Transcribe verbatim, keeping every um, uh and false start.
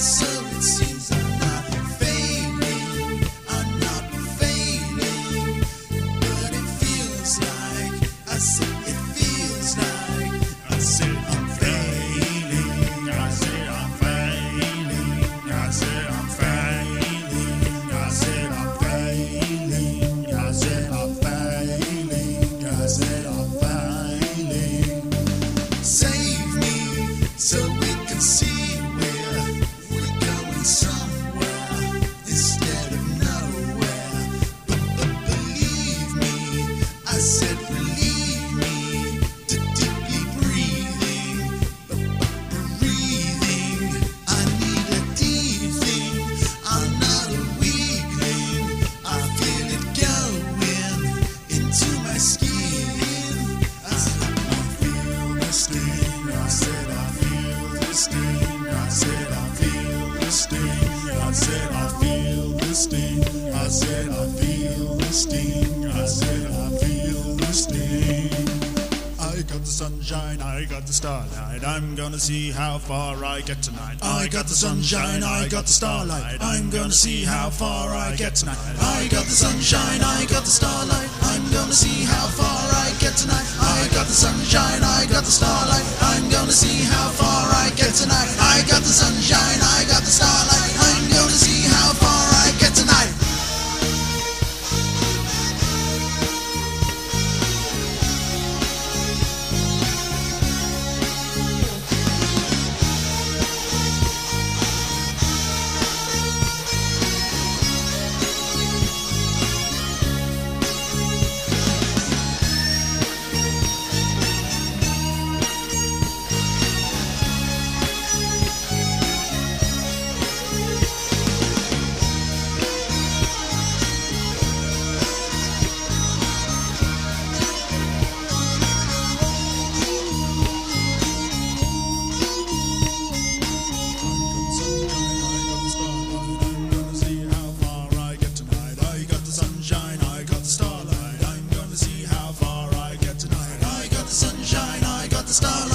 So it seems I'm not failing, I'm not failing, but it feels like, I said it feels like, I said I'm failing, I said I'm failing, I said I'm failing, I said I'm failing, I said I'm failing, I said I'm failing. Save me so we can see where we're going somewhere instead of nowhere. But, but believe me, I said relieve me to deeply breathing. But, but breathing, I need a deep thing. I'm not a weakling. I feel it going into my skin. I said I feel the sting. I said I feel the sting. I said I feel the sting. I said I feel the sting. I said I feel the sting. I said I feel the sting. I got the sunshine, I got the starlight. I'm gonna see how far I get tonight. I got the sunshine, I got the starlight. I'm gonna see how far I get tonight. I got the sunshine, I got the starlight. I'm gonna see how far I get tonight. I got the sunshine, I got the starlight. I'm gonna see how far I get tonight. I got the sunshine, I got the starlight. I'm gonna see how far I get tonight. Starlight.